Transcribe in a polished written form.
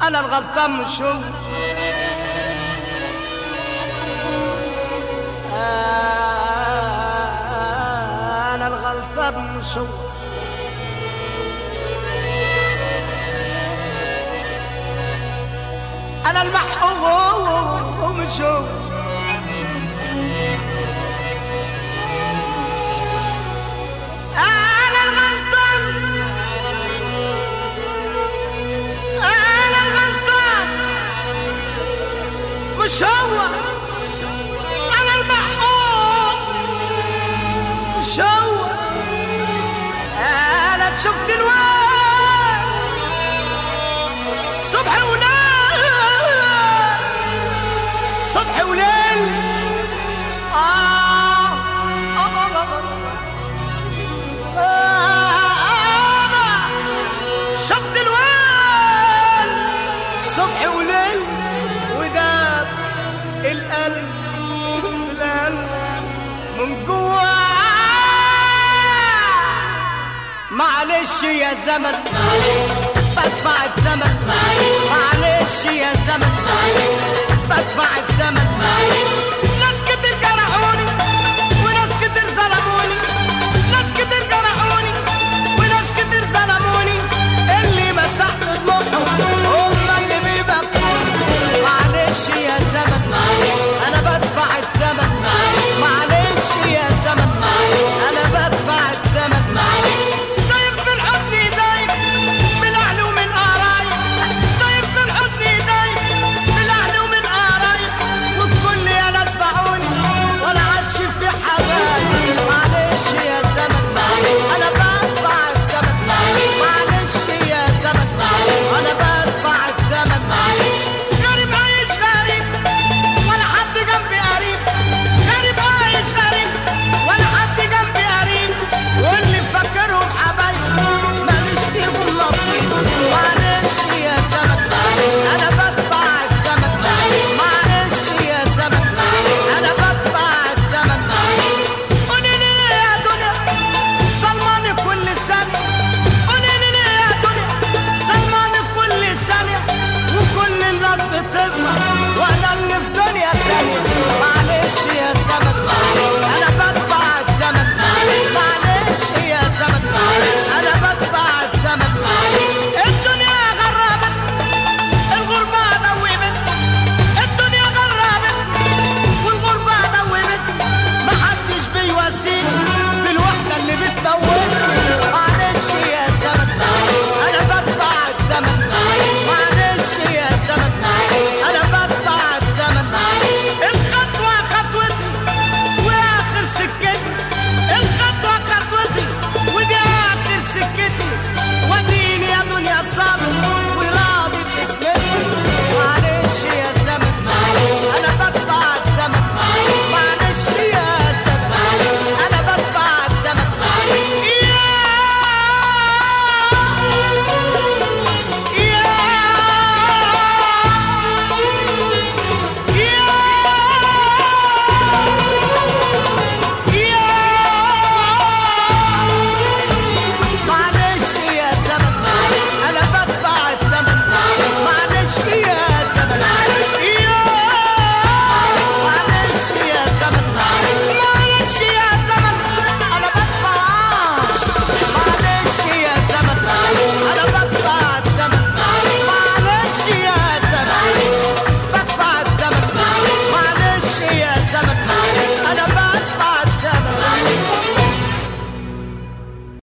انا الغلطان مش هو، انا الغلطان مش هو. انا المحقوق مش هو، انا الغلطان، انا الغلطان مش هو، انا المحقوق مش هو. انا شفت الواد صبح وليل، صبح وليل، شفت الويل صبح وليل، وداب القلب القلب من جوا. معلش يا زمن، معلش بدفع الثمن، معلش يا زمن، معلش بدفع الثمن، معلش